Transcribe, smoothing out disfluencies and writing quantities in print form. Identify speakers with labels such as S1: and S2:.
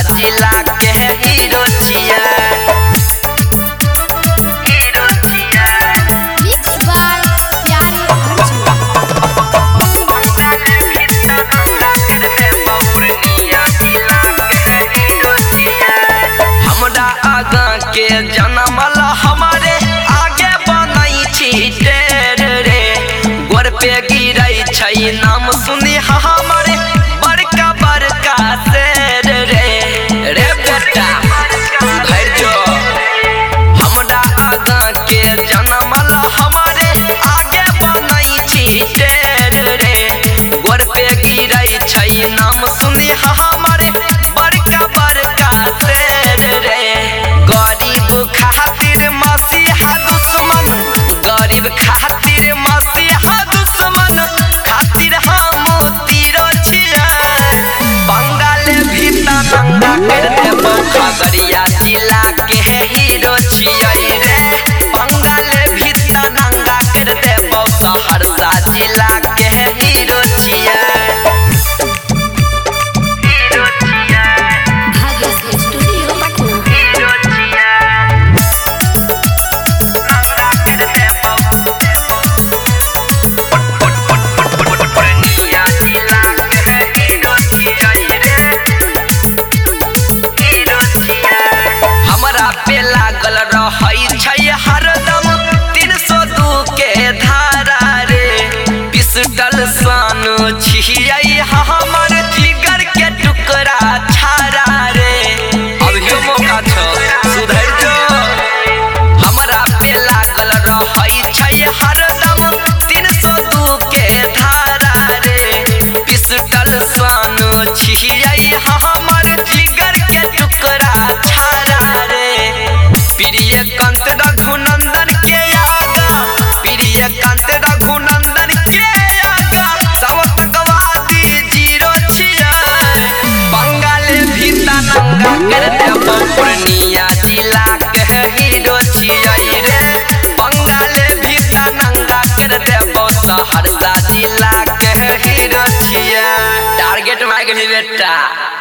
S1: जिला के हीरो छिया। के जनमल हमारे आगे बनई छी टेर रे, गोर पे गिरई छै नाम सुनी हमारे बड़का बड़का शेर रे। रे बेटा घर जो हमरा आगा के जनमल हमारे आगे बनई छी टेर रे, गोर पे गिरई छै नाम सुनी हमारे बड़का बड़का शेर रे। गरीब खातिर मसीहा दुश्मन, गरीब खातिर मसीहा दुश्मन खातिर हम तीरो छिया। बंगाल भीतर नंगा कर देबो खगड़िया जिला के हीरो छिया रे। बंगाल भीतर नंगा कर देबो सहरसा जिला के हीरो छिया। लागल रहई छै हरदम 302 के धारा रे, पिस्टल सन छियै हमर जिगर के टुकड़ा छारा रे। अभियो मौका छो सुधर जो, हमरा पे लागल रहई छै हरदम 302 के धारा रे, पिस्टल सन छियै हमर जिगर के टुकड़ा छारा रे। प्रिय कांत रघुनंदन के आगा, प्रिय कांत रघुनंदन के आगा सबक गवादी जीरो छिया। बंगाल भीतर नंगा कर देबो पूर्णिया जिला के हीरो छिया रे। बंगाल भीतर नंगा कर देबो सहरसा जिला के हीरो छिया। टारगेट मार गेली बेटा।